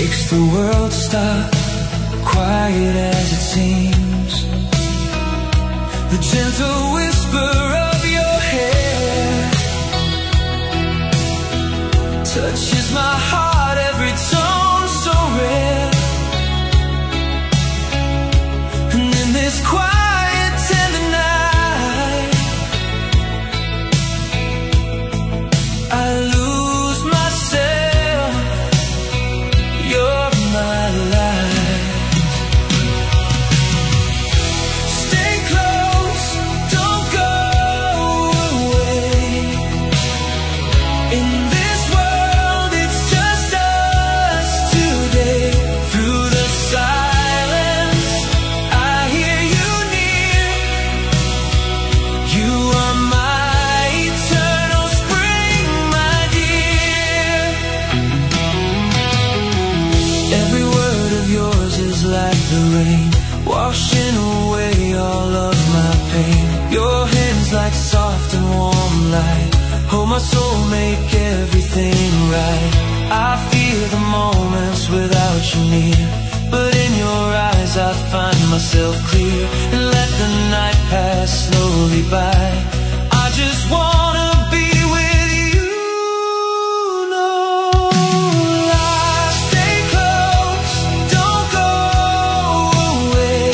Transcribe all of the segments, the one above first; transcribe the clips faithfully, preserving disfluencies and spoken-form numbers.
takes the world to stop, quiet as it seems. The gentle whisper of your hair touches my heart, every tone so rare. And in this quiet tender night, I lose myself. You're my life. Stay close, don't go away. In this world, it's just us today. Through the silence, I hear you near. You are my eternal spring, my dear. Every word of yours is like the rain, washing away all of my pain. Your hands like soft and warm light, hold my soul, make everything right. I feel the moments without you near, but in your eyes I find myself clear. And let the night pass slowly by, I just wanna be with you. No lie. Stay close, don't go away.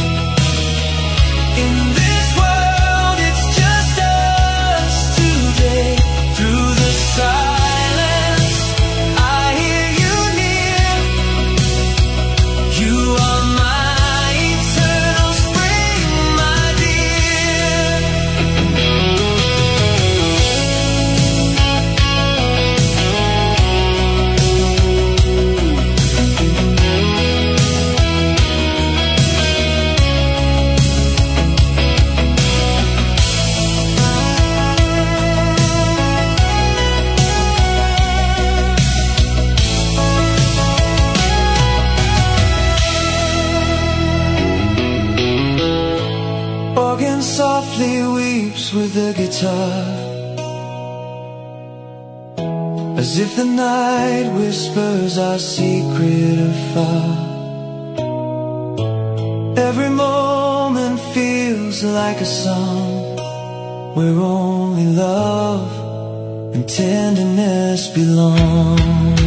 In this world, it's just us today. Through the silence, I hear you near. You are my eternal spring, my dear. Organ softly weeps with the guitar, as if the night whispers our secret afar. Every moment feels like a song, where only love and tenderness belong.